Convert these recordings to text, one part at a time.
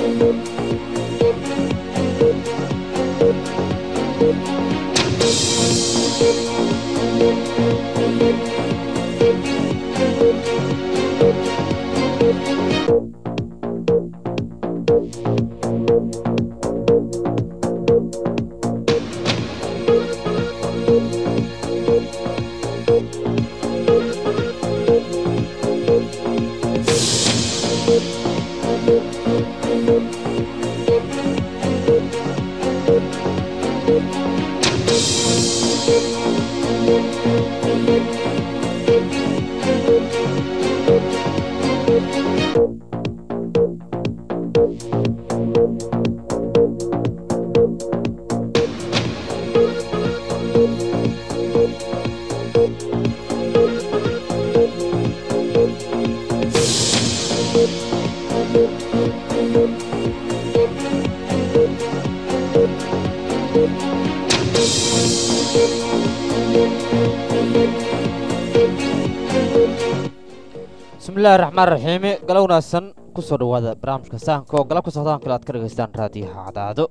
بسم الله الرحمن الرحيم قالونا سن كسر هذا برامج كسان كو قلب كسرتان كلا تكرهستان رادي عدادو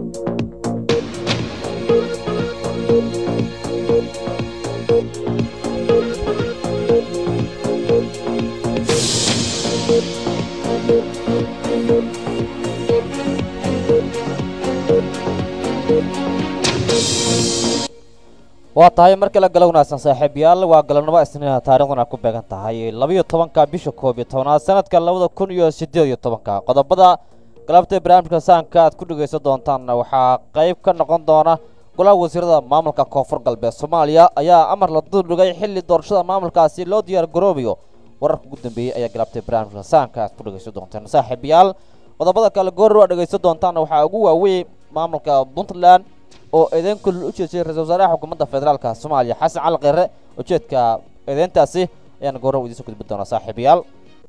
وطاي مركل قالونا سن صاحب يال وقالنا سنة تاريخنا كوبعن تهاي لبيه طبعا كبيش كوبي طبعا سنة كلاودا كون يوسيديو طبعا قد بدأ قلبت برامج كسان كات كل جيس دونتان وحا قيب كان قندونا قلا وزير مملكة كفر قلب الصومالية أيا أمر للدور لجاي حل الدورشة مملكة سيلو ديار جروبيو ورك قدام بي أيا قلبت برامج كسان كات كل جيس دونتان صاحب يال قد بدأ كلا جورو جيس دونتان وحا جوا وي مملكة بنتلان oo idin kul u jeesay ra'iisul wasaaraha xukuumadda federaalka Soomaaliya Xasan Cali Qire ujeedka idintaasi ayaan goor wadiisa ku dibadona saaxiibayaal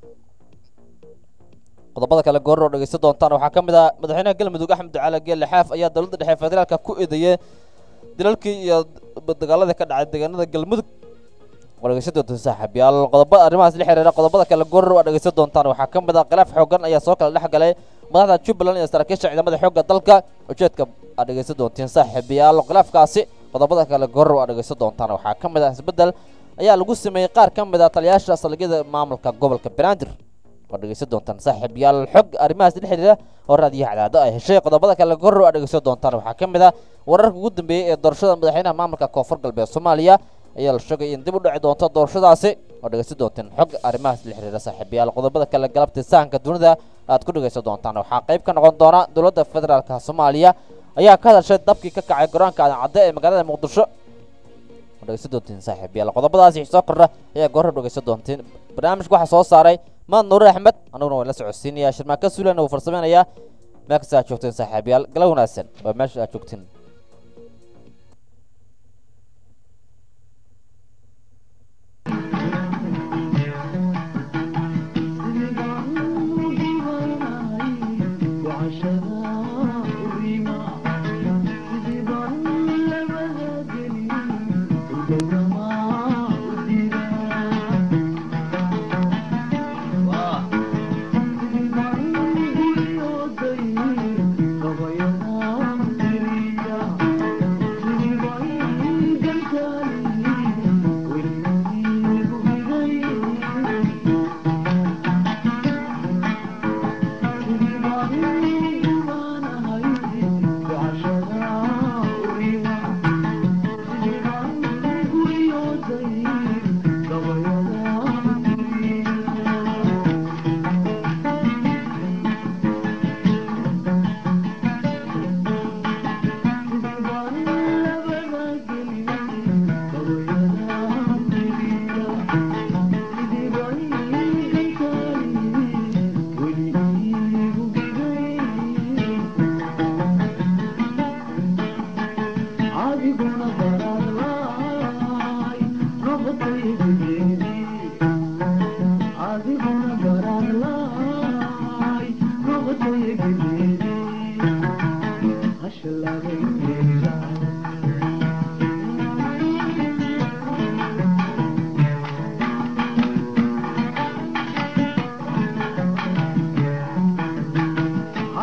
qodobada kale goor oo dhageysan doontaan waxaa kamid ah madaxweynaha galmudug Axmed Ducaale Geelle Xaaf ayaa dawladda dhexe federaalka ku eedeeyay dilalkii iyo dagaalada ka dhacay deegaanada galmudug wargeysan doontaan saaxiibayaal qodobada arrimahaas la xiriira qodobada kale goor oo dhageysan doontaan waxaa kamid ah khilaaf xooggan ayaa soo kala dhaxgalay madaxda Jubbaland iyo saraakiisha ciidamada xoogga dalka ujeedka adageysan doontiin saaxiibayaal khilaafkaasi qodobada kale goor oo adageysan doontaan waxaa kamid ah isbedel ayaa lagu sameeyay qaar kamid ah taliyaasha salgida maamulka gobolka Banaadir adageysan doontaan saaxiibayaal xog arrimahaas la xiriira oo raadiyaha cadaado ay heshay qodobada kale goor oo adageysan doontaan waxaa kamid ah wararka ugu dambeeyay ee doorashada madaxweynaha maamulka koonfur galbeed Soomaaliya ayaa la sheegay in dib u dhici doonto doorashadaasi adageysan doontaan xog arrimahaas la xiriira saaxiibayaal qodobada kale galabta saanka dunida aad ku dhageysan doontaan waxaa qayb ka noqon doona dawladda federaalka Soomaaliya ayaa ka hadashay dabkii ka kacay garoonka cadde ee magaalada Muqdisho dhageysan doontiin saaxiibayaal qodobadaasi soo kordha ayaa goor dhageysan doontiin barnaamijka waxa soo saaray Maad Nuur Axmed anaguna waan la socodsiinayaa shirmaaka Suulaan oo farsameynaya meeqa joogteen saaxiibayaal gala wanaagsan waa meesha aad joogtiin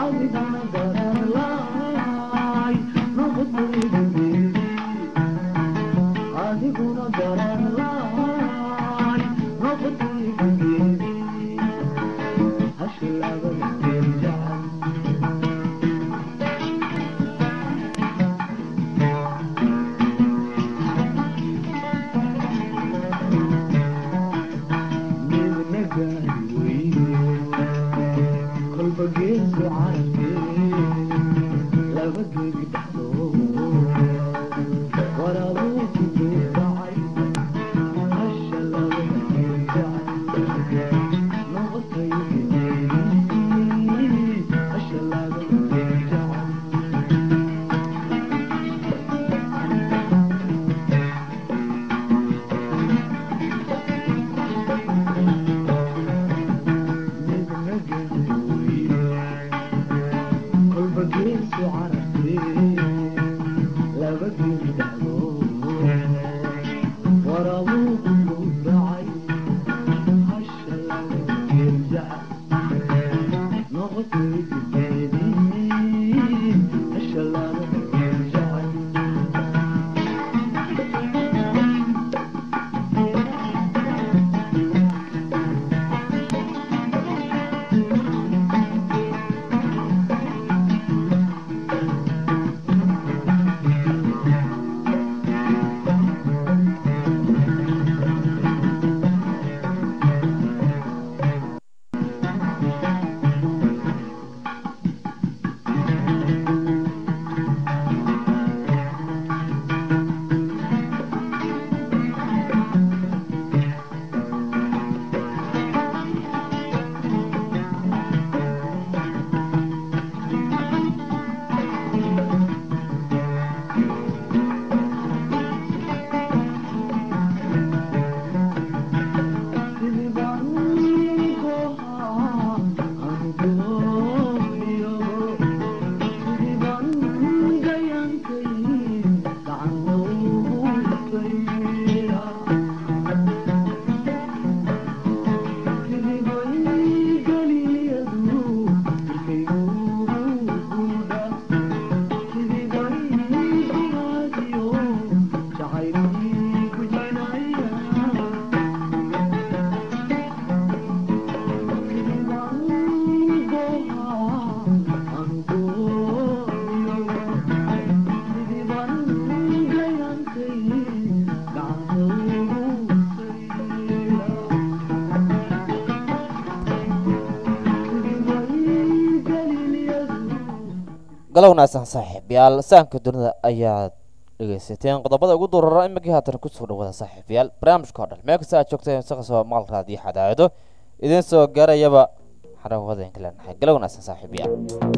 galownaasaan saaxiibayaal saanka dunida ayaad dhegaysateen qodobada ugu durara imikii haatan kusoo dhawada saaxiibayaal barnaamijka oo dhan meel kasta aad joogteen saqasoo maqal raadiyo xadaayado idiin soo gaarayaba xarawadaynka leenahay galownaasaan saaxiibayaal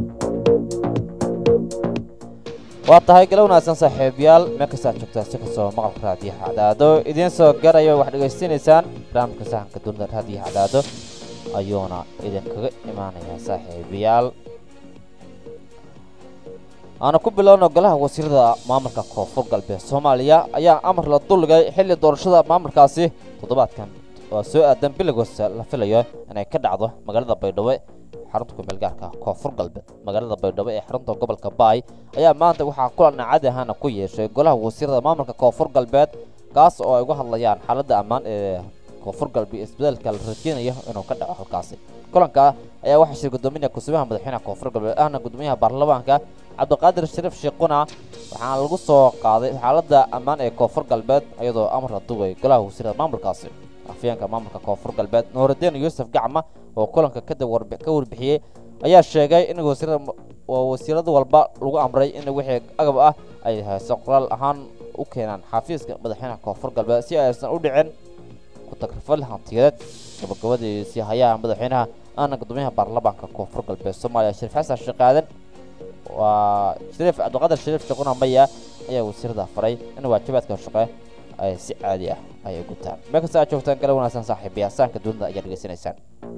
waa tahay galownaasaan saaxiibayaal meel kasta aad joogteen saqasoo maqal raadiyo xadaayado idiin soo gaaraya wax dhegaysanaysaan barnaamijka saanka dunida raadiyo xadaayado ayuuna idinkaga imaanayaa saaxiibayaal aana ku bilowno golaha wasiirada maamulka koonfur galbeed Soomaaliya ayaa amar la duligay xilli doorashada maamulkaasi toddobaadkan oo soo aadan bilowgiis la filayo inay ka dhacdo magaalada Baydhabo xarunta ku meel gaarka koonfur galbeed magaalada Baydhabo ee xarunta gobolka Baay ayaa maanta waxaa kulan caadi ahaan ku yeeshay golaha wasiirada maamulka koonfur galbeed kaas oo ay uga hadlayaan xaaladda ammaan ee koonfur galbeed isbeddelka la rajeynayo inuu ka dhaco halkaasi kulanka ayaa waxa shir gudoomiyaha kusubaha madaxweynaha koonfur galbeed ahna gudoomiyaha baarlamaanka cabdiqaadir shariif sheekuna waxaana lagu soo qaaday xaaladda ammaan ee koonfur galbeed iyadoo amar la duubay golaha wasiirada maamulkaasi afyeenka maamulka koonfur galbeed Nuuruddin Yuusuf Gacma oo kulanka ka warbixiyay ayaa sheegay in wasiirada walba lagu amray in wixii agab ah ay hayso qoraal ahaan u keenaan xafiiska madaxweynaha koonfur galbeed si aysan u dhicin ku takrifal hantiyeed gabagabadii si hayaha madaxweynaha ahna gudoomiyaha baarlamaanka koonfur galbeed Soomaaliya Shariif Xasan Sheekh Aadan وشريف عبد القادر شريف شقنا مية أيه وسير ذا فري إنه واجبات كشقة أي سعادية أي قطان ما كسر شوفتان كلام ناس صاحب بياسان كدون ذا أجر جسنا إنسان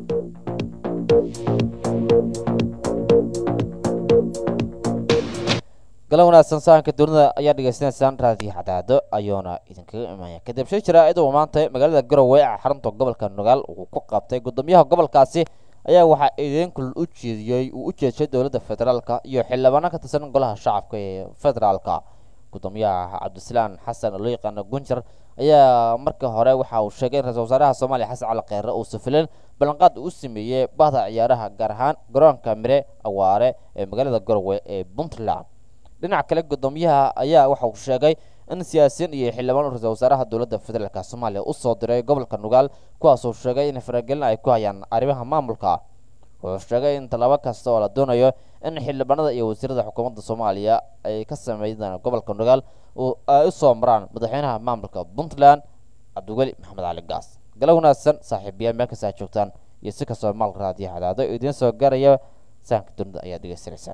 كلام ناس صاحب كدون ذا أجر جسنا إنسان راضي حتى هذا أيونا إذن كمان كده بشيء شراء إذا وما أنت مقالة الجروة حرمت قبل كان نقال وقبته قداميها قبل كاسي ayaa waxaa eedeyn kulul u jeedshay dowladda federaalka iyo xildhibaano ka tirsan golaha shacabka ee federaalka gudoomiyaha cabdisalaan xasan oo loo yaqaano gunjar ayaa marka hore waxa uu sheegay in ra-iisul wasaaraha soomaaliya xasan cali kheyre uu safileen ballanqaad uu sameeyey bahda ciyaaraha gaar ahaan garoonka mire awaare ee magaalada garowe ee puntland dhinaca kale gudoomiyaha ayaa waxa uu sheegay in siyaasiyiin iyo xildhibaan ra-iisul wasaaraha dowladda federaalka soomaaliya u soo diray gobolka nugaal kuwaasoo sheegay in faragelin ay ku hayaan arrimaha maamulka wuxuu sheegay in tallaabo kasta oo la doonayo in xildhibaanada iyo wasiirada xukuumadda soomaaliya ay ka sameeyaan gobolka nugaal ay u soo maraan madaxweynaha maamulka puntland cabdiweli maxamed cali gaas galo wanaagsan saaxiibayaal meel kasta joogtaan iyo si kastoo maalka raadiyo hadaado idiin soo gaaraya saanka dunida ayaad dhegeysanaysaan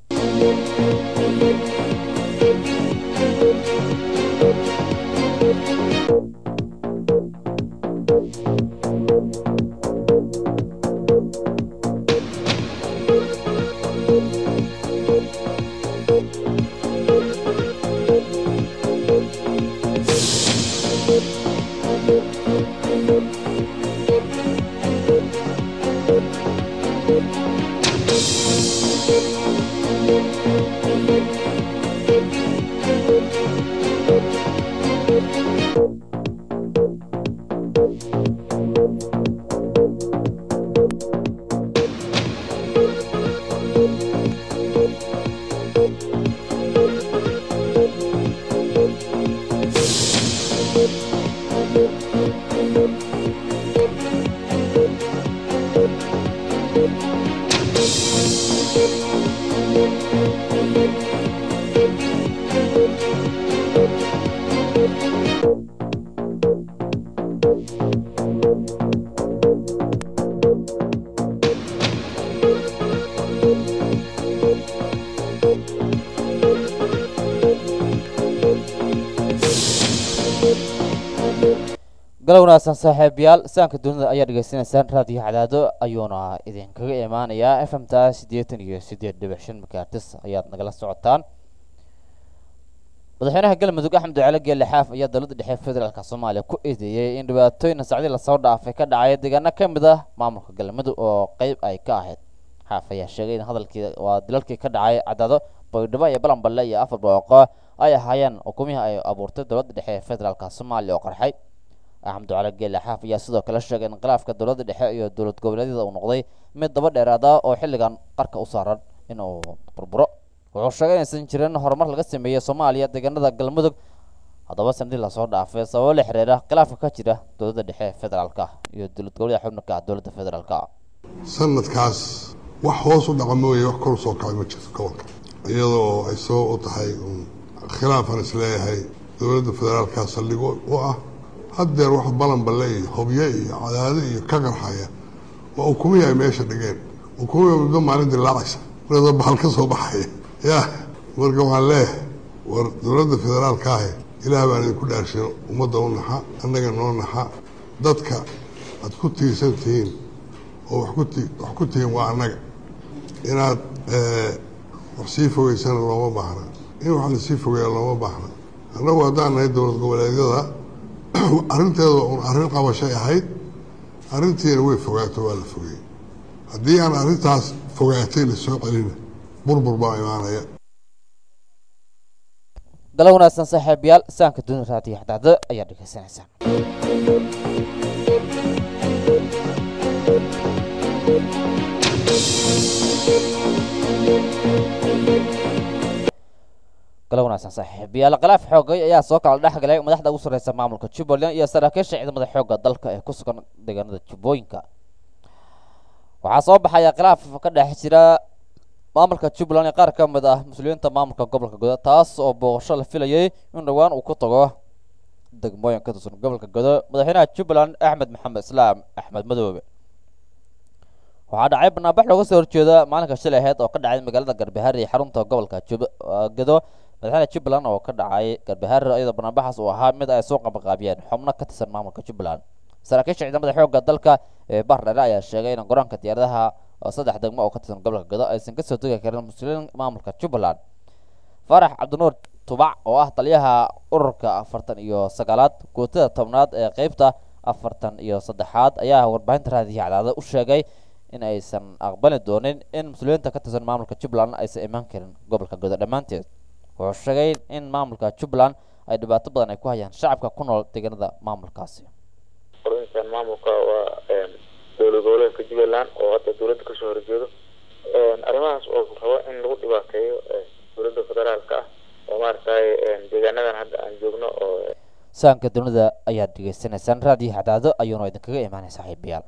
galo wanaagsan saaxiibayaal saanka dunida ayaa dhegeysanaysaan raadiyo cadaado ayuuna idinkaga imaanayaa fmta 88.5 megahertz ayaad nagala socotaan madaxweynaha galmudug axmed cali geelle xaaf ayaa dowladda dhexe federaalka soomaaliya ku eedeeyay in dhibaatooyin sacdi la soo dhaafay ka dhacay deegaano ka mid ah maamulka galmudug oo qayb ay ka ahayd xaaf ayaa sheegay in hadalkii waa dilalkii ka dhacay cadaado baydhabo iyo balanballe iyo afar booqo ay ahaayeen xukuumihii ay abuurtay dowladda dhexe federaalka soomaaliya oo qarxay axmed cali geelle xaaf ayaa sidoo kale sheegay in khilaafka dowladda dhexe iyo dowlad goboleedyada uu noqday mid daba dheeraada oo xilligan qarka u saaran inuu burburo wuxuu sheegay inaysan jirin horumar laga sameeyey soomaaliya deegaanada galmudug haddaba sanadii lasoo dhaafay sababo la xiriira khilaafka ka jira dowladda dhexe federaalka iyo dowlad goboleeda xubnaha dowladda federaalka sanadkaas wax hoos u dhaca mooye wax kor u soo kacay ma jirto gobolka iyadoo ay sabab u tahay khilaafan isleeyahay dowladda federaalka saldhigo u ah haddeer wax balanballe iyo hobyo iyo cadaado iyo ka qarxaya waa ukumihi ay meesha dhigeen ukumihi muddo maalin dilaacaysa marada bahal ka soo baxaya ya marka waxaan leeyahay war dowladda federaalka ahe ilaah baan idinku dhaarshino ummadda u naxa annaga noo naxa dadka aad ku tiirsan tihiin oo wax ku tihiin waa annaga inaad wax sii fogeysana looma baahna in wax lasii fogeeya looma baahna annagu haddaan nahay dowlad goboleedyada arrinteeda un arrin qabashay ahayd arrintiina way fogaato waa la fogeeyey haddii aan arrintaas fogaatay la soo celina burbur baa imaanaya galo wanaagsan saaxiibayaal saanka dunida raadiyo xadaado ayaa dhegeysanaysaan galo wanaagsan saaxiibayaal khilaaf xoogay ayaa soo kala dhex galay madaxda ugu sarreysa maamulka jubbaland iyo saraakiisha ciidamada xoogga dalka ee ku sugan deegaanada jubbooyinka waxaa soo baxaya khilaaf ka dhex jira maamulka jubbaland ee qaar ka mid ah mas-uuliyiinta maamulka gobolka godo taas oo booqasho la filayay in dhowaan uu ku tago degmooyin ka tirsan gobolka godo madaxweynaha jubbaland axmed maxamed islaam axmed madoobe waxaa dhacay banaanbax looga soo horjeeda maalinka shalay aheyd oo ka dhacay magaalada garbahaare ee xarunta gobolka godo madaxweynaha jubbaland oo ka dhacay garbahaare iyadoo banaanbaxaas uu ahaa mid ay soo qabaqaabiyeen xubno ka tirsan maamulka jubbaland saraakiisha ciidamada xoogga dalka ee bardheere ayaa sheegay in garoonka diyaaradaha oo 3 degmo oo ka tirsan gobolka godo aysan ka soo tegi karin mas-uuliyiin maamulka jubbaland farax cabdinuur tubac oo ah taliyaha ururka 49aad guutada 10aad ee qaybta 43aad ayaa warbaahinta raadiyo cadaado u sheegay in aysan aqbali doonin in mas-uuliyiinta ka tirsan maamulka jubbaland aysan imaan karin gobolka godo dhammaanteed wuxuu sheegay in maamulka jubbaland ay dhibaato badan ay ku hayaan shacabka ku nool deegaanada maamulkaasi qorinkan maamulka waa dowlad goboleedka jubbaland oo hadda dowladda kasoo horjeedo arrimahaas oo rabo in lagu dhibaateeyo dowladda federaalka ah oo maaragtay deegaanadan hadda aan joogno oo saanka dunida ayaad dhegaysanaysaan raadiyo hadaado ayuuna idinkaga imaanay saaxiibayaal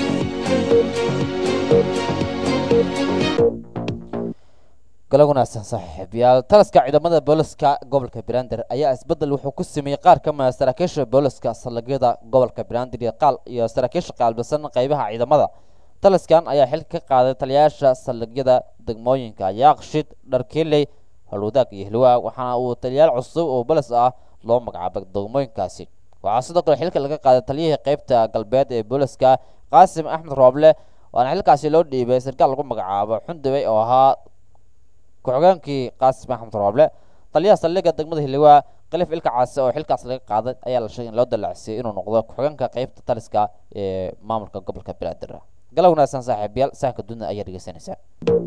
galo wanaagsan saaxiibayaal taliska ciidamada booliska gobolka Banaadir ayaa isbedel wuxuu ku sameeyay qaar ka mid ah saraakiisha booliska salagyada gobolka Banaadir iyo saraakiisha qaalbisan qaybaha ciidamada taliskan ayaa xil ka qaaday taliyaasha salagyada degmooyinka Yaaqshid Dharkiiley Halwadaag iyo Hilwa waxaana uu taliyaal cusub oo bolis ah loo magacaabay degmooyinkaasi waxaa sidoo kale xilka laga qaaday taliyihii qaybta galbeed ee booliska Qaasim Axmed Rooble waana xilkaasi loo dhiibay sarkaal lagu magacaabo Xundubay oo ahaa ku-xigeenkii Qaasim Axmed Rooble taliyaha saldhigga degmada Hilwa Khaliif Ilka Caase oo xilkaas laga qaaday ayaa la sheegay in loo dalacsiyay inuu noqdo ku-xigeenka qaybta taliska ee maamulka gobolka Banaadir galo wanaagsan saaxiibayaal saanka dunida ayaa dhegeysanaysaa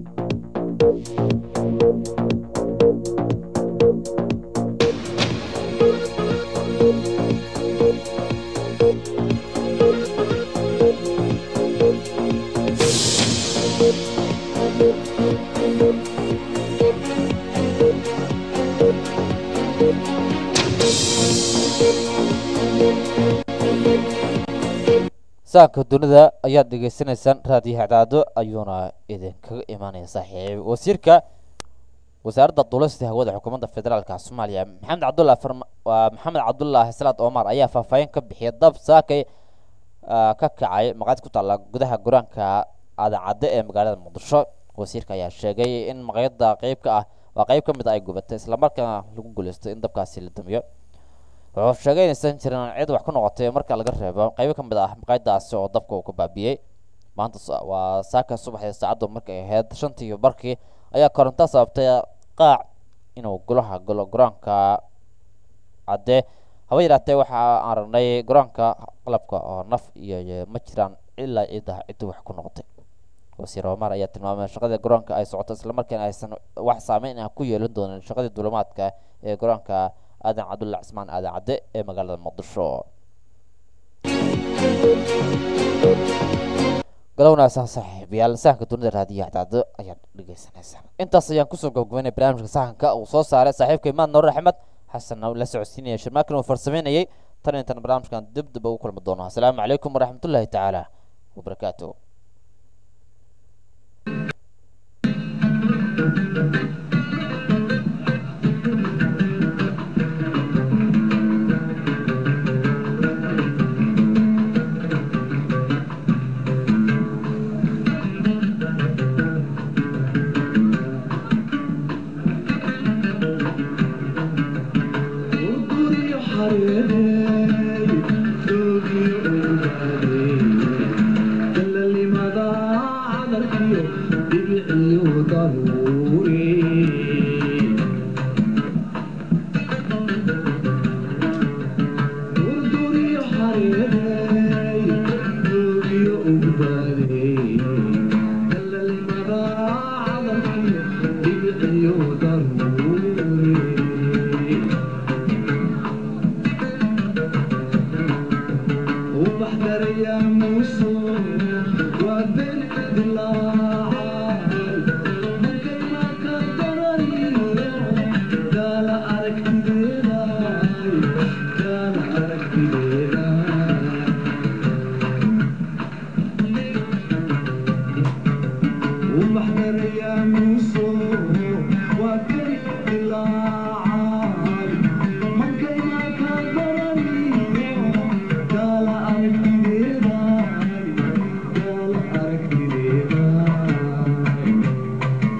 saanka dunida ayaad dhegaysanaysaan raadiyo hadaado ayuuna idinkaga imaanaya saaxiib wasiirka wasaaradda duulista hawada xukuumadda federaalka Soomaaliya Maxamed Cabdullaahi Salaad Omar ayaa faahfaahin ka bixiyay dab saakay ka kacay maqaayad ku taala gudaha garoonka Aadan Cadde ee magaalada Muqdisho wasiirka ayaa sheegay in maqaayadda qayb ka mid ah ay gubatay isla markaana lagu guuleystay in dabkaasi la damiyo wuxuu sheegay in aysan jirin cid wax ku noqotay marka laga reebo qayb ka mid ah maqaayadaasi oo dabka uu ka baabiyay maanta waa saaka subaxdii saacadu markay ahayd 5:00 barkii ayaa koronto sababtay qaac inuu golaha garoonka Cadde haba yaraatee waxa aan aragnay garoonka qalabka oo naf iyo ma jiraan ilaa cid wax ku noqotay wasiir Omar ayaa tilmaamay shaqada garoonka ay socoto isla markaana aysan wax saameyn ah ku yeelan doonin shaqada duulimaadka ee garoonka Aadan Cabdullaahi Cismaan Aadan Cadde ee magaalada Muqdisho galowna saaxiibayaal sahanka dunida raadiyo hadaado ayaad dhegeysanaysaa intaas ayaan kusoo gabagabeynay barnaamijka sahanka uu soo saaray saaxiibka Imaan Nuur Axmed xasan la socodsiinaya shirmaakan uu farsameynayay tan intaan barnaamijkan dib ugu kulmi doono assalaamu calaykum waraxmatullaahi tacaala wabarakaatuh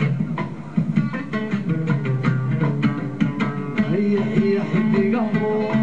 يا حبيبي